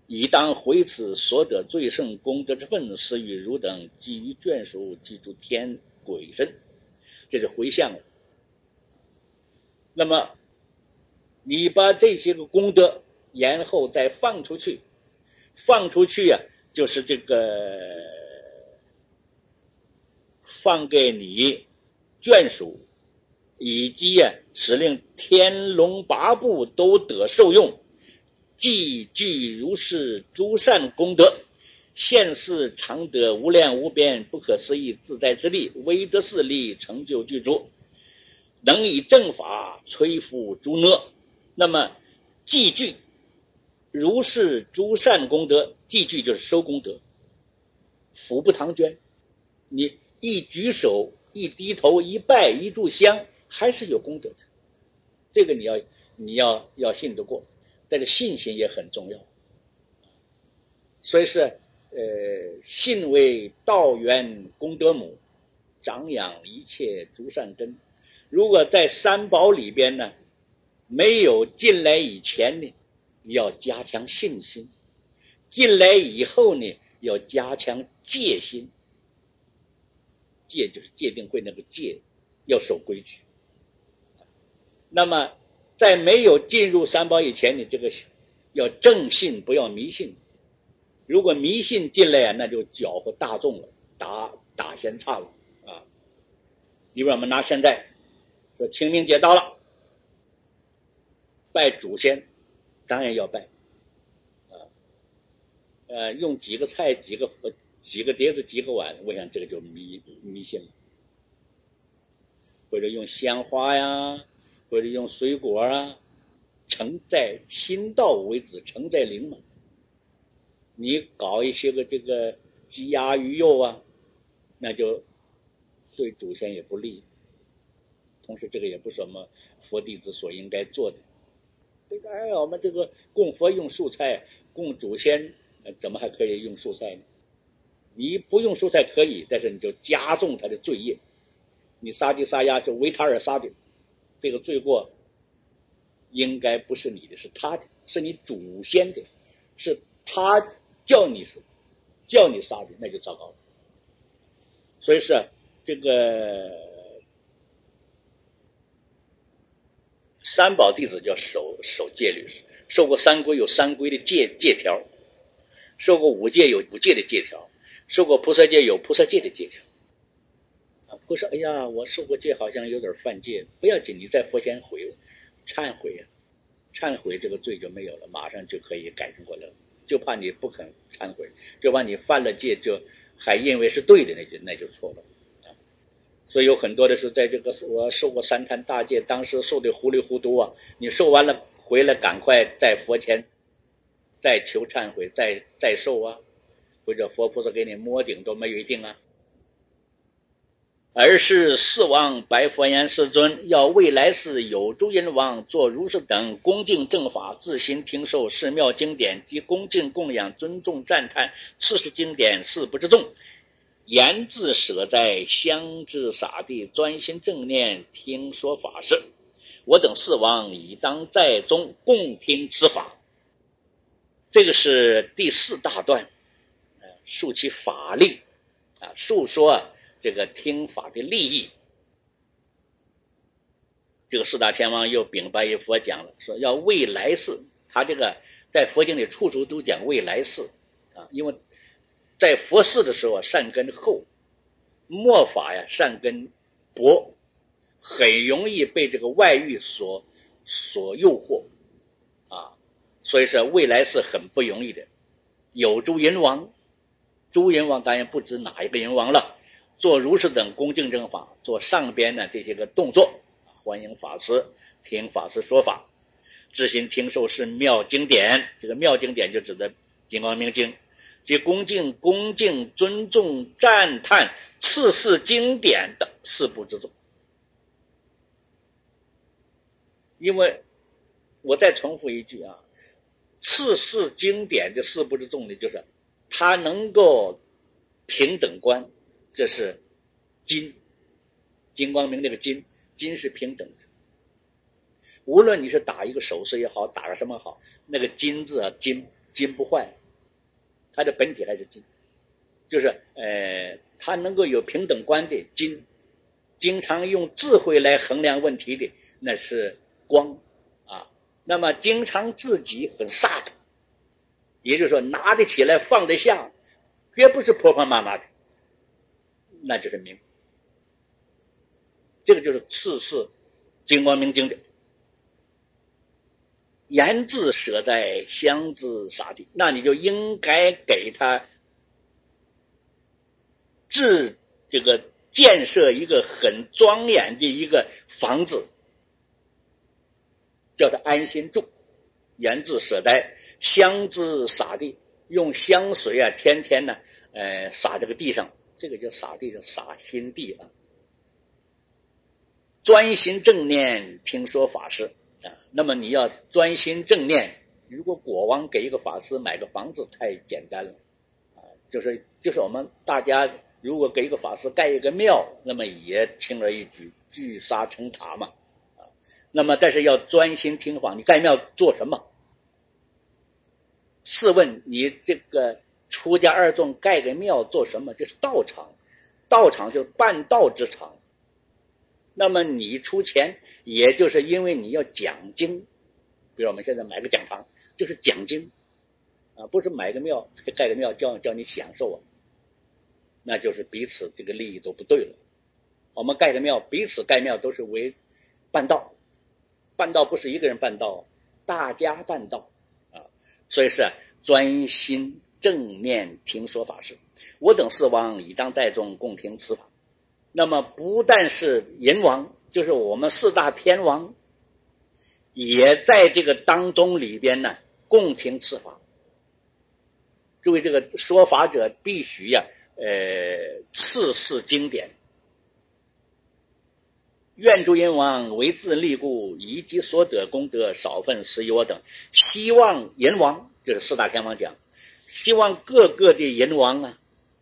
以当回此所得最胜功德之分，施与汝等，基于眷属，记住天鬼神，这是回向了。那么你把这些个功德然后再放出去，就是这个放给你眷属，以及使令天龙八部都得受用，既具如是诸善功德，现世常得无量无边不可思议自在之力，威德势力成就具足，能以正法摧伏诸恶。那么既具如是诸善功德，既具就是收功德，福不唐捐，你一举手一低头一拜一炷香还是有功德的，这个你要信得过，但是信心也很重要。所以是信为道源功德母，长养一切诸善根。如果在三宝里边呢没有进来以前呢，要加强信心；进来以后呢，要加强戒心。戒就是戒定慧那个戒，要守规矩。那么在没有进入三宝以前，你这个要正信，不要迷信。如果迷信进来那就搅和大众了，打闲岔了啊！比如我们拿现在说清明节到了，拜祖先当然要拜用几个菜几个碟子几个碗，我想这个就迷信了。或者用鲜花呀，或者用水果啊，承在心到为止，承在灵嘛。你搞一些个这个鸡鸭鱼肉啊，那就对祖先也不利，同时这个也不是什么佛弟子所应该做的。我们这个供佛用素菜，供祖先怎么还可以用素菜呢？你不用素菜可以，但是你就加重他的罪业。你杀鸡杀鸭就为他而杀的，这个罪过应该不是你的，是他的，是你祖先的，是他叫你杀的，那就糟糕了。所以是这个三宝弟子叫守戒律，受过三规有三规的戒条，受过五戒有五戒的戒条，受过菩萨戒有菩萨戒的戒条。不是哎呀我受过戒好像有点犯戒，不要紧，你在佛前忏悔忏悔这个罪就没有了，马上就可以改正过来了。就怕你不肯忏悔，就怕你犯了戒就还认为是对的，那就错了所以有很多的时候在这个我受过三坛大戒，当时受的糊里糊涂你受完了回来赶快在佛前再求忏悔，再受或者佛菩萨给你摸顶都没有一定而是四王白佛言：世尊，要未来世有诸人王做如是等恭敬正法，自心听受寺庙经典及恭敬供养尊重赞叹次世经典事不之众，言自舍在香之洒地，专心正念听说法事。我等四王已当在中共听此法。这个是第四大段，述其法力述说这个听法的利益。这个四大天王又禀白于佛讲了，说要未来世，他这个在佛经里处处都讲未来世因为在佛世的时候善根厚，末法善根薄，很容易被这个外遇所诱惑所以说未来是很不容易的。有诸人王，诸人王当然不止哪一个人王了，做如是等恭敬正法，做上边这些个动作，欢迎法师，听法师说法，自心听受是妙经典。这个妙经典就指的金刚明经，即恭敬尊重赞叹次世经典的四部之众。因为我再重复一句次世经典的四部之众呢，就是他能够平等观，这是金光明那个金是平等的。无论你是打一个手势也好，打个什么好，那个金字金金不坏，它的本体还是金，就是它能够有平等观的金，经常用智慧来衡量问题的那是光啊。那么经常自己很飒的，也就是说拿得起来放得下，绝不是婆婆妈妈的，那就是明。这个就是次世金光明经的言字舍在香字洒地，那你就应该给他这个建设一个很庄严的一个房子，叫他安心住。言字舍在香字洒地，用香水啊天天呢洒这个地上，这个叫洒地，叫洒心地啊。专心正念听说法师啊，那么你要专心正念。如果国王给一个法师买个房子太简单了啊，就是我们大家如果给一个法师盖一个庙，那么也轻而易举，聚沙成塔嘛啊。那么但是要专心听法，你盖庙做什么？试问你这个出家二众盖个庙做什么？这是道场，道场就是办道之场。那么你出钱，也就是因为你要讲经，比如我们现在买个讲堂，就是讲经啊，不是买个庙盖个庙叫你享受啊，那就是彼此这个利益都不对了。我们盖个庙，彼此盖庙都是为办道，办道不是一个人办道，大家办道啊，所以是专心正念听说法事。我等四王已当在众共听此法。那么不但是人王，就是我们四大天王也在这个当中里边呢共听此法。注意这个说法者必须次世经典。愿诸人王为自利故，以及所得功德少分施于我等。希望人王，这是四大天王讲，希望各个的人王啊，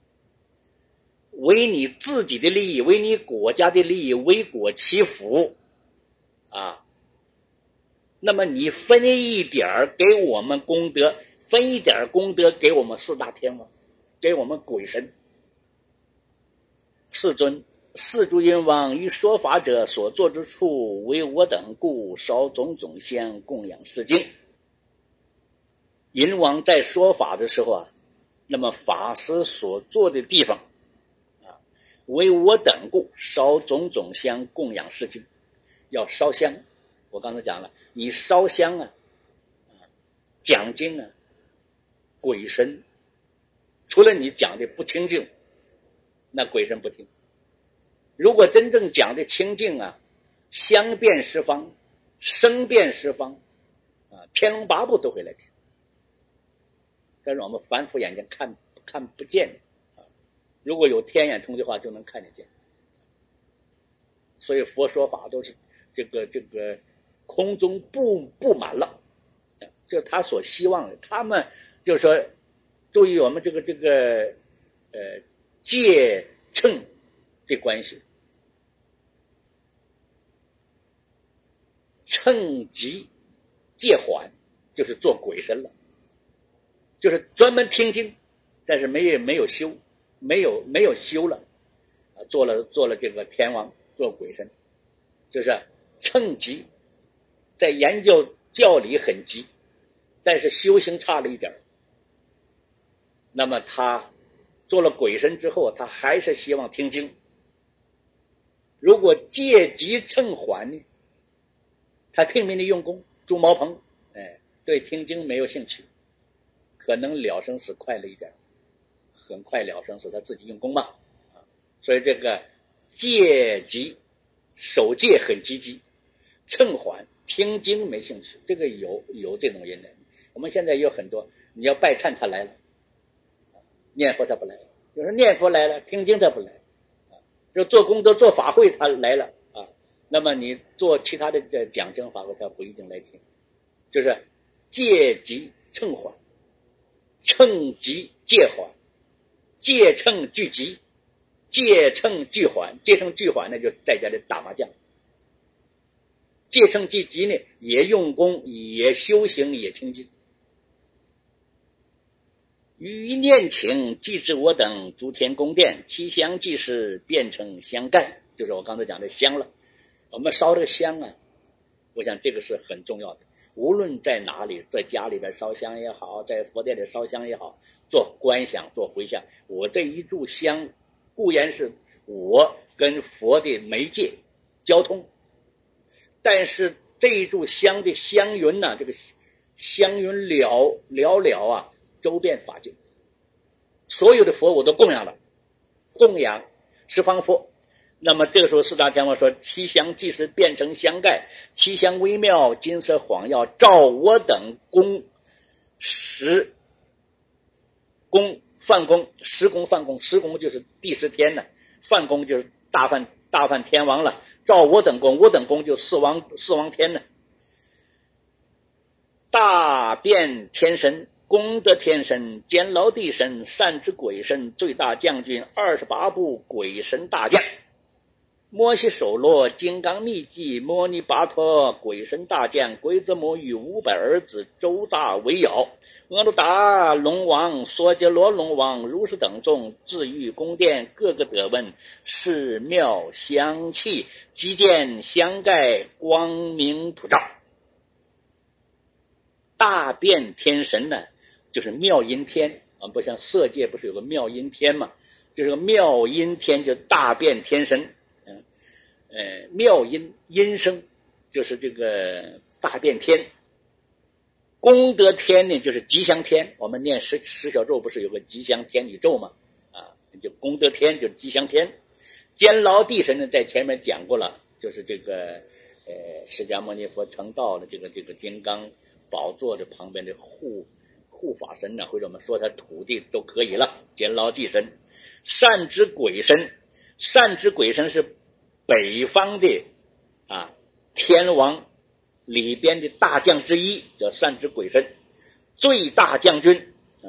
为你自己的利益，为你国家的利益，为国祈福啊。那么你分一点给我们功德，分一点功德给我们四大天王，给我们鬼神。世尊，四诸人王于说法者所作之处，为我等故烧种种香供养世经。人王在说法的时候啊，那么法师所做的地方为我等故烧种种香供养世经。要烧香，我刚才讲了，你烧香啊，讲经啊，鬼神除了你讲的不清净，那鬼神不听。如果真正讲的清净啊，香遍十方，声遍十方啊，天龙八部都会来听。但是我们凡夫眼睛看不见啊，如果有天眼通的话，就能看得见。所以佛说法都是这个空中布满了，就是他所希望的。他们就是说，注意我们这个戒称的关系，称极戒缓，就是做鬼神了，就是专门听经，但是没有修，没有修了啊，做了这个天王，做鬼神，就是称极，在研究教理很急，但是修行差了一点。那么他做了鬼神之后，他还是希望听经。如果戒急称缓呢，他拼命的用功筑茅棚，对听经没有兴趣，可能了生死快了一点，很快了生死，他自己用功嘛。所以这个戒急，守戒很积极，称缓听经没兴趣，这个有这种人的。我们现在有很多，你要拜忏他来了，念佛他不来，有时候念佛来了，听经他不来，就做功德做法会他来了啊。那么你做其他的讲经法会他不一定来听，就是戒急称缓，称急戒缓，戒称俱急，戒称俱缓。戒称俱缓呢，就在家里打麻将。戒称俱急呢，也用功，也修行，也听经。 余念请即至我等诸天宫殿，其香即是变成香盖，就是我刚才讲的香了。我们烧这个香啊，我想这个是很重要的。无论在哪里，在家里边烧香也好，在佛殿里烧香也好，做观想做回向，我这一炷香固然是我跟佛的媒介交通，但是这一炷香的香云呢，这个香云袅袅啊，周遍法界，所有的佛我都供养了，供养十方佛。那么这个时候四大天王说，其香即是变成香盖，其香微妙，金色晃耀，照我等宫十宫梵宫，十宫梵宫，十宫就是第十天呢，梵宫就是大梵天王了，照我等宫，我等宫就四王天呢。大变天神，功德天神，监牢地神，善知鬼神，最大将军，28部鬼神大将，摩西手罗，金刚密技，摩尼巴陀，鬼神大将，鬼子母与500儿子，周大围绕，阿鲁达龙王，梭杰罗龙王，如是等众，至于宫殿，各个得闻，是妙香气，即见香盖，光明普照。大变天神呢，就是妙音天啊，不像色界不是有个妙音天嘛？就是个妙音天，就大变天神。妙音声就是这个大变天。功德天呢，就是吉祥天。我们念十小咒不是有个吉祥天女咒吗？啊，就功德天就是吉祥天。监牢地神呢，在前面讲过了，就是这个释迦牟尼佛成道的这个金刚宝座的旁边的护法神呢，或者我们说他土地都可以了。监牢地神，善知鬼神，善知鬼神是北方的天王里边的大将之一，叫善知鬼神，最大将军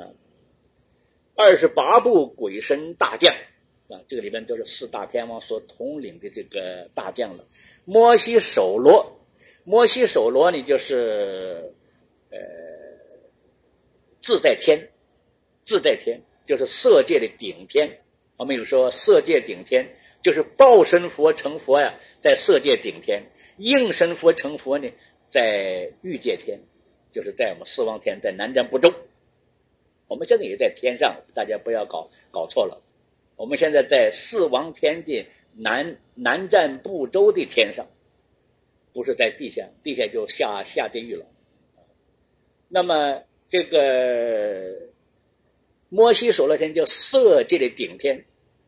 28部鬼神大将这个里边都是四大天王所统领的这个大将了。摩西手罗，摩西手罗呢就是自在天，自在天就是色界的顶天。我们有说色界顶天就是报身佛成佛呀，在色界顶天；应身佛成佛呢，在欲界天，就是在我们四王天，在南瞻部洲。我们现在也在天上，大家不要搞错了。我们现在在四王天的南瞻部洲的天上，不是在地下，地下就下地狱了。那么这个摩西手罗天叫色界的顶天，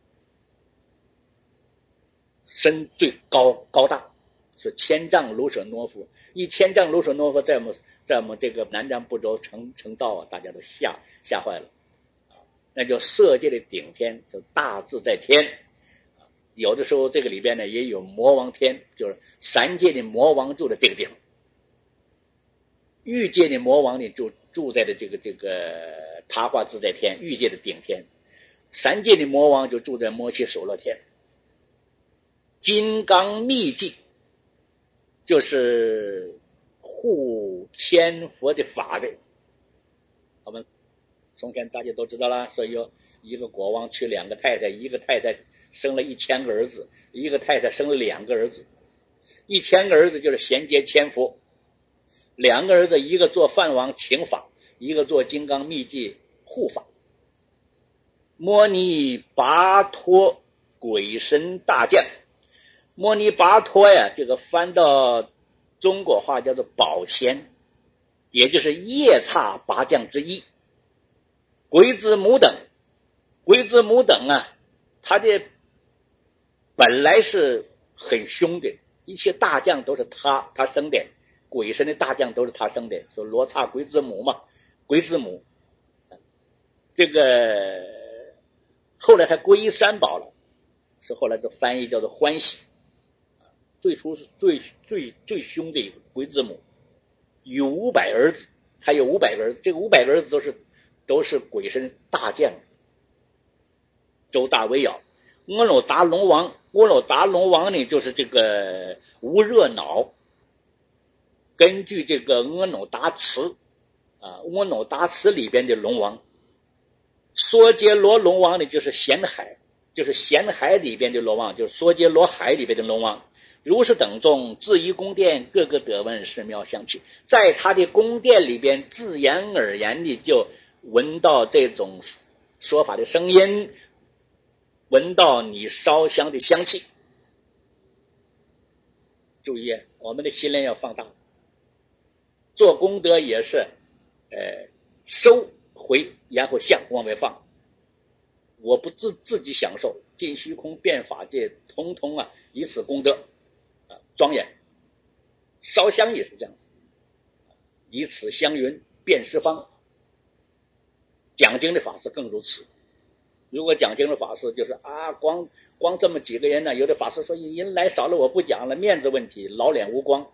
身最高大，是千丈卢舍罗佛。1000丈卢舍罗佛在我们这个南瞻部洲成道啊，大家都吓坏了那就色界的顶天，就大自在天。有的时候这个里边呢也有魔王天，就是3界的魔王住的这个地方。欲界的魔王呢就住在的这个他化自在天，欲界的顶天。3界的魔王就住在摩西手罗天。金刚密技就是护千佛的法的。我们从前大家都知道了，说有一个国王娶2个太太，一个太太生了1000个儿子，一个太太生了2个儿子。1000个儿子就是衔接千佛，2个儿子一个做梵王请法，一个做金刚密技护法。摩尼巴陀鬼神大将，摩尼巴陀呀，这个翻到中国话叫做宝仙，也就是夜叉8将之一。鬼子母等他的本来是很凶的，一切大将都是他生的，鬼神的大将都是他生的，说罗刹鬼子母嘛，鬼子母。这个后来还皈依三宝了，是后来的翻译叫做欢喜。最初是最凶的一个鬼子母，有500儿子，他有500个儿子，这个500个儿子都是鬼神大将，周大围绕。阿耨达龙王呢就是这个无热恼，根据这个阿耨达慈里边的龙王， 娑竭罗龙王呢，就是咸海，就是咸海里边的罗王，就是娑竭罗海里边的龙王。如是等众，自于宫殿，个个得闻是妙香气。在他的宫殿里边，自然而然的就闻到这种说法的声音，闻到你烧香的香气。注意，我们的心量要放大。做功德也是，收回然后向往外放。我不自己享受，尽虚空遍法界，通通以此功德庄严。烧香也是这样子，以此香云遍十方。讲经的法师更如此。如果讲经的法师就是光这么几个人呢，有的法师说人来少了我不讲了，面子问题，老脸无光。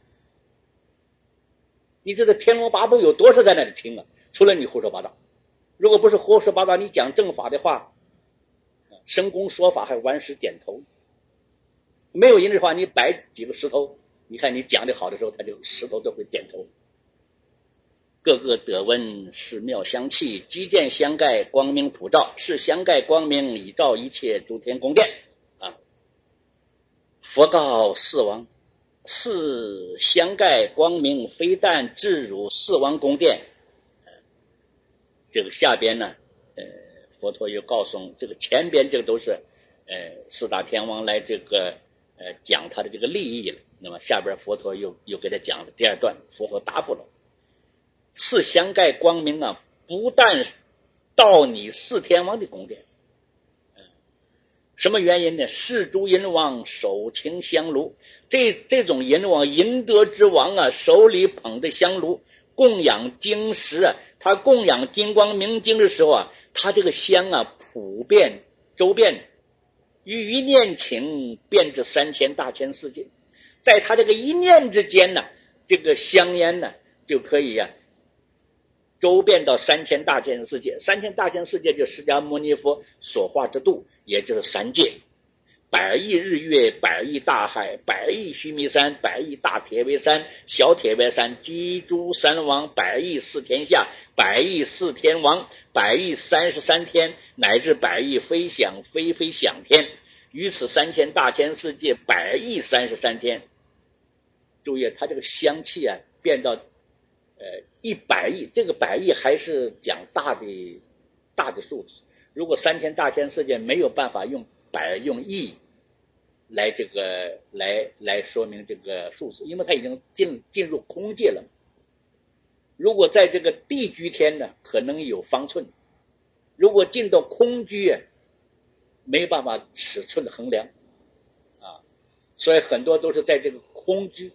你知道天龙八部有多少在那里听啊？除了你胡说八道。如果不是胡说八道，你讲正法的话，生公说法还顽石点头。没有人的话，你摆几个石头，你看你讲的好的时候，他就石头都会点头。个个得闻是妙香气，积见香盖光明普照，是香盖光明以照一切诸天宫殿佛告四王，是香盖光明非但至汝四王宫殿。这个下边呢，佛陀又告诉这个前边这个都是四大天王来这个讲他的这个利益了。那么下边佛陀又给他讲了第二段，佛陀答复了。是香盖光明不但到你四天王的宫殿，什么原因呢？是诸阎王手擎香炉，这种阎王淫德之王手里捧着香炉供养经石他供养金光明经的时候他这个香普遍周遍，于一念请遍至3000大千世界。在他这个一念之间这个香烟就可以周遍到3000大千世界。3000大千世界就释迦牟尼佛所化之度，也就是3界，100亿日月，100亿大海，100亿须弥山，100亿大铁围山，小铁围山，居诸三王，100亿四天下，100亿四天王，100亿33天，乃至100亿飞翔飞翔天，于此3000大千世界100亿33天。注意他这个香气变到100亿，这个100亿还是讲大的数字。如果3000大千世界没有办法用用亿来这个来说明这个数字，因为它已经进入空界了。如果在这个地居天呢，可能有方寸；如果进到空居没有办法尺寸的衡量所以很多都是在这个空居。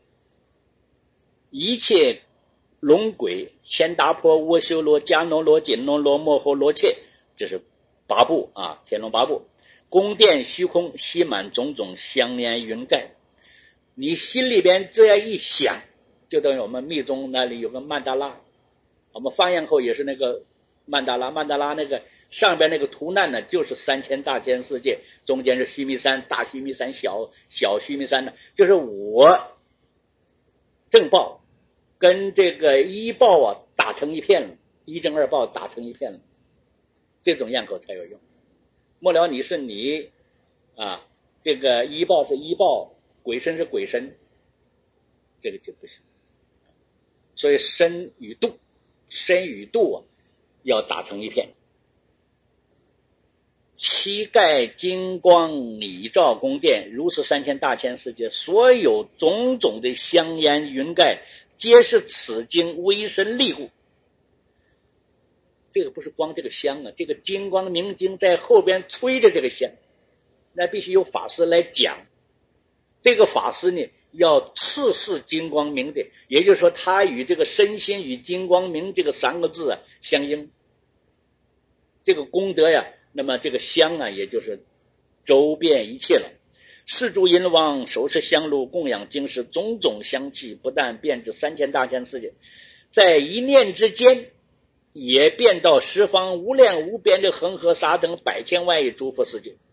一切龙鬼千达婆阿修罗迦农罗紧农罗摩诃罗切，这是8部天龙8部。宫殿虚空吸满种种香烟云盖，你心里边这样一想，就等于我们密宗那里有个曼达拉，我们放焰后也是那个曼达拉那个上边那个图案呢，就是3000大千世界，中间是须弥山，大须弥山，小须弥山呢，就是我正报跟这个一报打成一片了，一正二报打成一片了，这种焰口才有用。末了你是你这个一报是一报，鬼神是鬼神，这个就不行。所以身与度要打成一片。七盖金光以照宫殿，如是3000大千世界，所有种种的香烟云盖，皆是此经微身力故。这个不是光这个香这个金光明经在后边吹着这个香，那必须有法师来讲。这个法师呢，要次世金光明的，也就是说他与这个身心与金光明这个3个字相应。这个功德那么这个香也就是周遍一切了。是诸阎王手持香炉供养经石，种种香气不但遍至3000大千世界，在一念之间也遍到十方无量无边的恒河沙等100千万亿诸佛世界。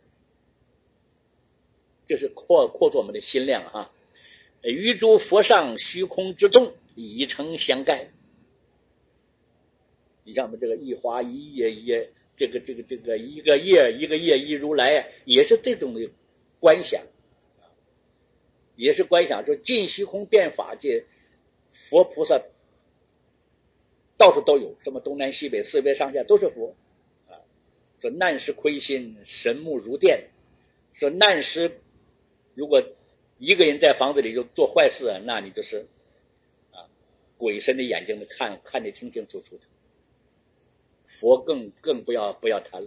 这是扩出我们的心量于诸佛上虚空之中已成香盖。你像我们这个一花一叶一叶， 一个业一如来，也是这种的观想，也是观想，说尽虚空遍法界，佛菩萨到处都有，什么东南西北四边上下都是佛啊。说难时亏心，神目如电。说难时如果一个人在房子里就做坏事，那你就是鬼神的眼睛的看得清清楚楚的。佛更不要谈了。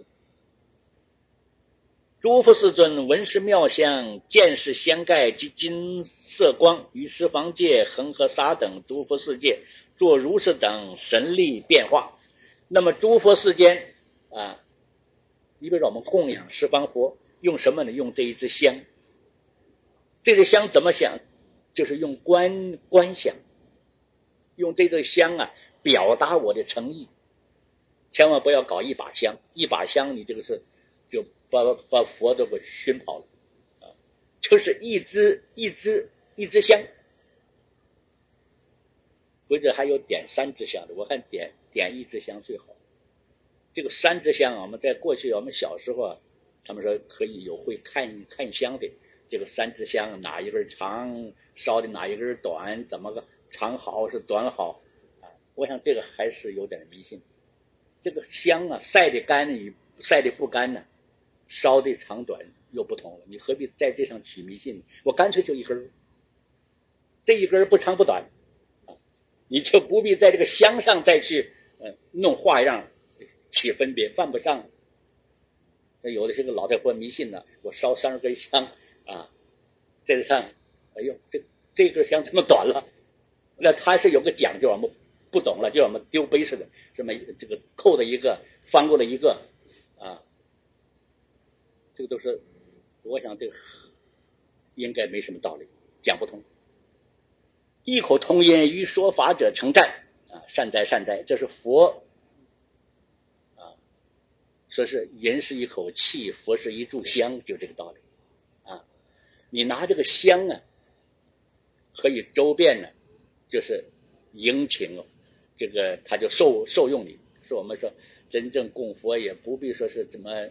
诸佛世尊闻是妙香，见是香盖及金色光，于十方界恒河沙等诸佛世界作如是等神力变化。那么诸佛世间你比如说我们供养十方佛，用什么呢？用这一支香。这支香怎么想？就是用观想，用这支香表达我的诚意。千万不要搞一把香，一把香你这个是就把佛都给熏跑了就是一支香，或者还有点3支香的，我看点1支香最好。这个3支香我们在过去我们小时候他们说可以有会看香的，这个3支香哪一根长，烧的哪一根短，怎么个长好是短好我想这个还是有点迷信。这个香晒的干与晒的不干呢，烧的长短又不同了，你何必在这上取迷信？我干脆就一根，这一根不长不短你就不必在这个香上再去弄花样起分别，犯不上。有的是个老太婆迷信呢，我烧30根香这上哎呦这根香这么短了，那它是有个讲究，我们不懂了，就像我们丢杯似的，这么这个扣的一个翻过了一个这个都是我想这个应该没什么道理，讲不通。异口同音于说法者称赞善哉善哉，这是佛说是人是一口气，佛是一炷香，就这个道理你拿这个香可以周遍呢，就是迎请这个他就受用你。说我们说真正供佛也不必说是怎么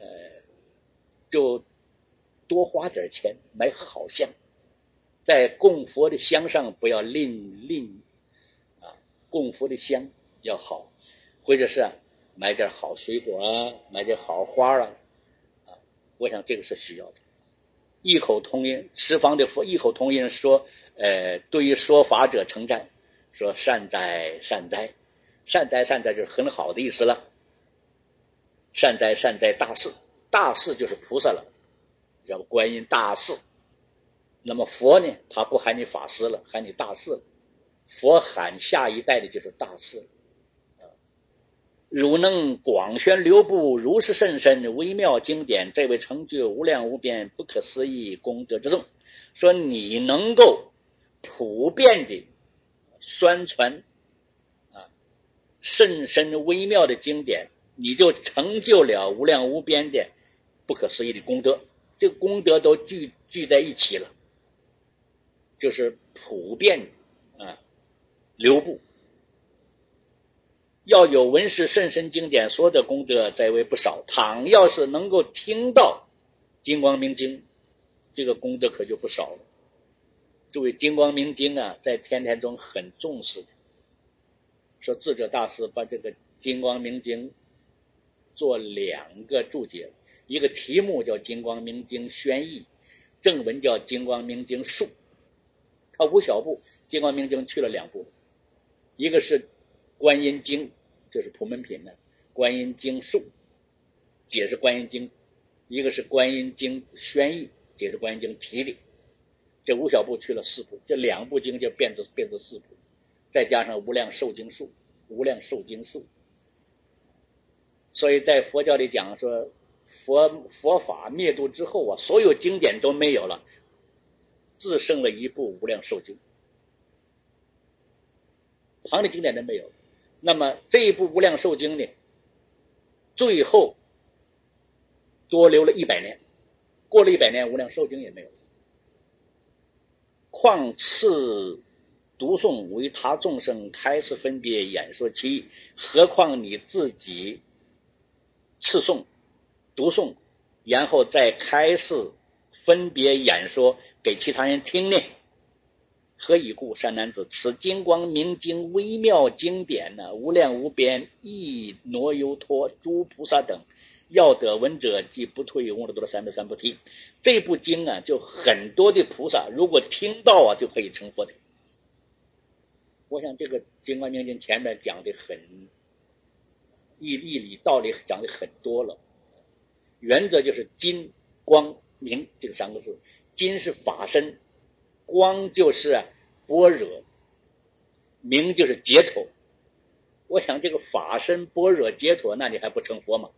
就多花点钱买好香，在供佛的香上不要吝供佛的香要好，或者是买点好水果买点好花我想这个是需要的。异口同音，十方的佛异口同音说对于说法者称赞，说善哉善哉，善哉善哉就是很好的意思了。善哉善哉大士，大士就是菩萨了，叫观音大士。那么佛呢，他不喊你法师了，喊你大士了。佛喊下一代的就是大士汝能广宣流布如是甚深微妙经典，这位成就无量无边不可思议功德之众。说你能够普遍的宣传甚深微妙的经典，你就成就了无量无边的不可思议的功德。这个功德都聚在一起了，就是普遍流布。要有闻是甚深经典，所得功德在为不少。倘要是能够听到金光明经，这个功德可就不少了。这位金光明经在天台中很重视的。说智者大师把这个金光明经做2个注解，一个题目叫金光明经宣义，正文叫金光明经述。他5小部，金光明经去了2部，一个是观音经，就是普门品的观音经述，解释观音经；一个是观音经宣义，解释观音经题理。这5小部去了4部，这2部经就变成4部，再加上无量寿经述，无量寿经述。所以在佛教里讲说，佛法灭度之后所有经典都没有了，只剩了一部无量寿经，旁的经典都没有。那么这一部无量寿经呢，最后多留了100年，过了100年无量寿经也没有。况次读诵为他众生开示分别演说其意，何况你自己次诵、读诵，然后再开示分别演说给其他人听呢。何以故？善男子，此金光明经微妙经典呢，无量无边，亦挪由托诸菩萨等，要得闻者，即不退永的多了303菩提。这部经啊，就很多的菩萨如果听到啊，就可以成佛的。我想这个金光明经前面讲的很义理道理讲的很多了，原则就是金光明这个3个字。金是法身，光就是般若，明就是解脱。我想这个法身般若解脱，那你还不成佛吗？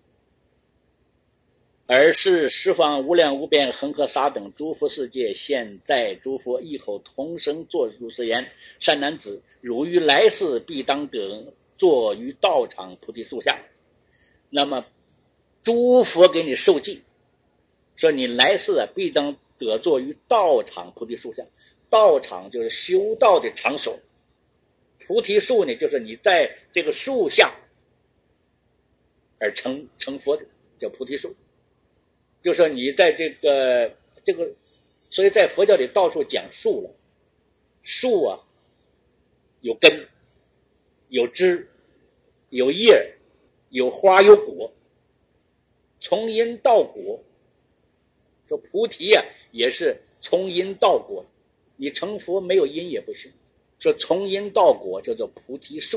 而是十方无量无边恒河沙等诸佛世界，现在诸佛异口同声作如是言：善男子，汝于来世必当得坐于道场菩提树下。那么诸佛给你受记，说你来世必当得坐于道场菩提树下。道场就是修道的场所，菩提树呢，就是你在这个树下而成佛的，叫菩提树。就说你在这个，所以在佛教里到处讲树了。树啊，有根，有枝，有叶，有花，有果，从因到果。说菩提啊，也是从因到果，你成佛没有因也不行。说从因到果叫做菩提树。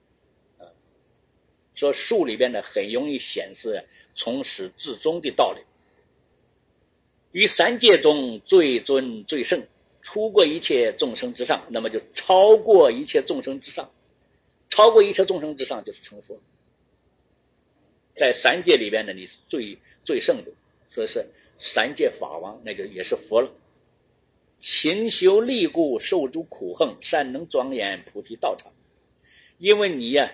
说树里边呢，很容易显示从始至终的道理。于三界中最尊最圣，出过一切众生之上，那么就超过一切众生之上，超过一切众生之上就是成佛。在三界里边呢，你是最圣的，所以是三界法王，那就也是佛了。勤修利故，受诸苦横，善能庄严菩提道场。因为你呀，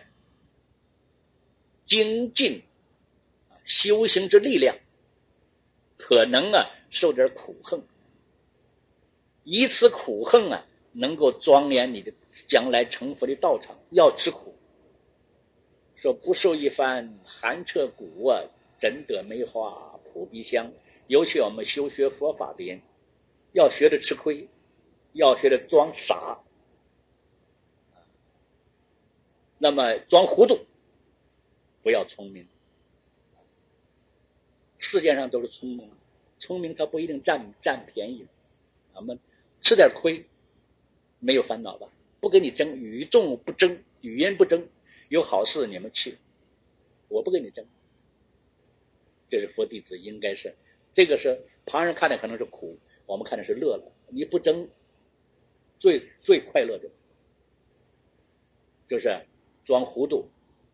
精进修行之力量，可能受点苦横，以此苦横能够庄严你的将来成佛的道场。要吃苦，说不受一番寒彻骨怎得梅花扑鼻香。尤其我们修学佛法的人，要学着吃亏，要学着装傻，那么装糊涂，不要聪明。世界上都是聪明，聪明他不一定占便宜。我们吃点亏没有烦恼吧？不跟你争，与众不争，与人不争，有好事你们去，我不跟你争。这是佛弟子应该是，这个是旁人看的可能是苦，我们看的是乐了。你不争，最快乐的就是装糊涂。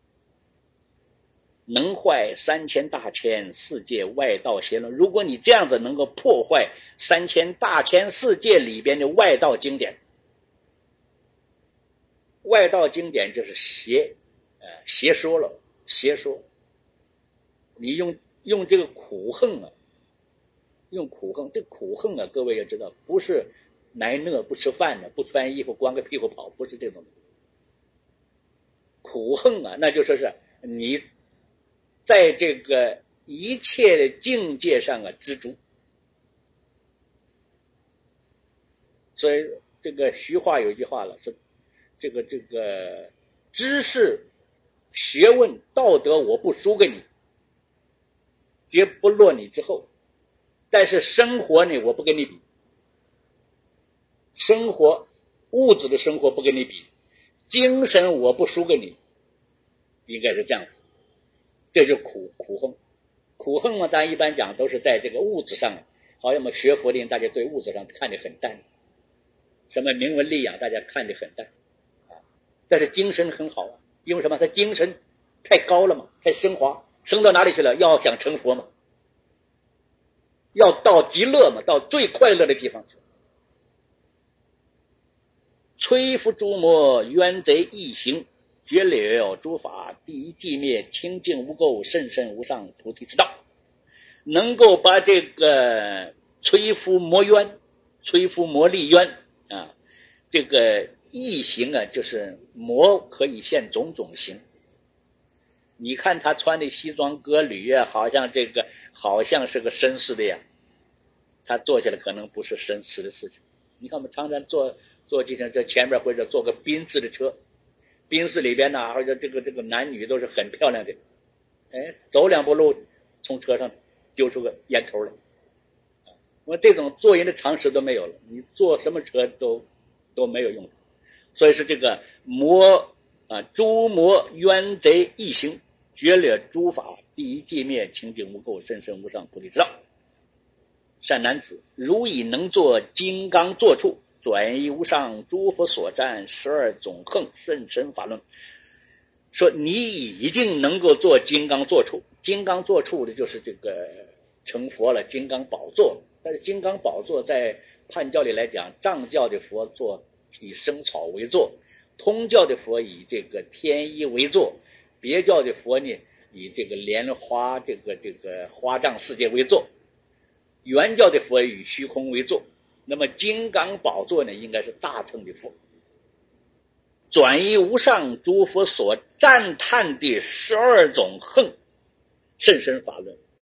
能坏3000大千世界外道邪论。如果你这样子能够破坏3000大千世界里边的外道经典，外道经典就是邪说了，邪说。你用这个苦横用苦横，这苦横各位要知道，不是挨饿不吃饭的，不穿衣服光个屁股跑，不是这种。苦横那就说是你在这个一切的境界上知足。所以这个徐化有一句话了，说这个知识学问道德我不输给你，绝不落你之后，但是生活呢我不跟你比，生活物质的生活不跟你比，精神我不输给你，应该是这样子。这就是苦横。苦横嘛，咱一般讲都是在这个物质上，好像我们学佛的人大家对物质上看得很淡，什么名闻利养大家看得很淡但是精神很好因为什么？他精神太高了嘛，太升华，升到哪里去了？要想成佛嘛，要到极乐嘛，到最快乐的地方去。摧伏诸魔冤贼异行，绝了诸法，第一寂灭，清净无垢，甚深无上菩提之道。能够把这个摧伏魔冤，摧伏魔力冤这个异行就是魔可以现种种形。 你看他穿的西装革履呀，好像是个绅士的呀，他做起来可能不是绅士的事情。你看我们常常坐计程车前面或者坐个宾士的车，宾士里边呢，或者这个男女都是很漂亮的，哎，走两步路从车上丢出个烟头来。我这种做人的常识都没有了，你坐什么车都没有用。所以是这个诸魔冤贼异行，决略诸法，第一寂灭，清净无垢，甚深无上菩提之道。善男子，如已能作金刚坐处，转移无上诸佛所占12种横甚深法论。说你已经能够做金刚坐处，金刚坐处的就是这个成佛了，金刚宝座。但是金刚宝座在汉教里来讲，藏教的佛座以生草为座，通教的佛以这个天衣为座，别教的佛呢以这个莲花这个花藏世界为座，原教的佛以虚空为座。那么金刚宝座呢，应该是大乘的佛，转移无上诸佛所赞叹的12种横甚深法论。